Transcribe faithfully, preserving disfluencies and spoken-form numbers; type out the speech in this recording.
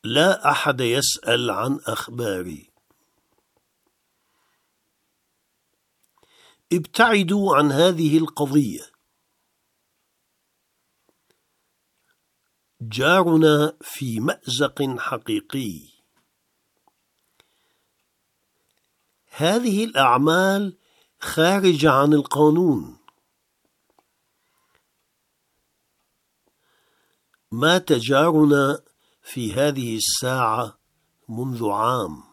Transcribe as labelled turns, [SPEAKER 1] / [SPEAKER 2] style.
[SPEAKER 1] لا أحد يسأل عن أخباري. ابتعدوا عن هذه القضية. جارنا في مأزق حقيقي. هذه الأعمال خارجة عن القانون. مات جارنا في هذه الساعة منذ عام.